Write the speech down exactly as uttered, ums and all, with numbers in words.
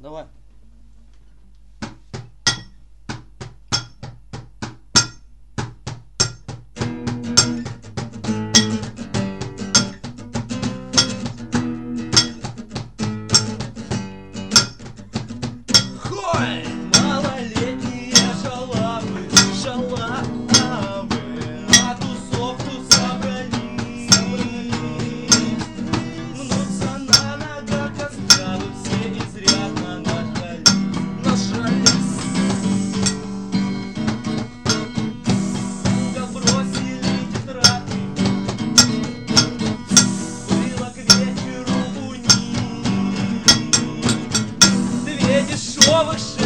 Давай. Хой! Малолетние шалавы, шалавы, на тусовку собрались. Мнутся на ногах, а взглядом все изрядно нажались. Нажались. Как бросили тетрадки, было к вечеру у них две дешевых шеи.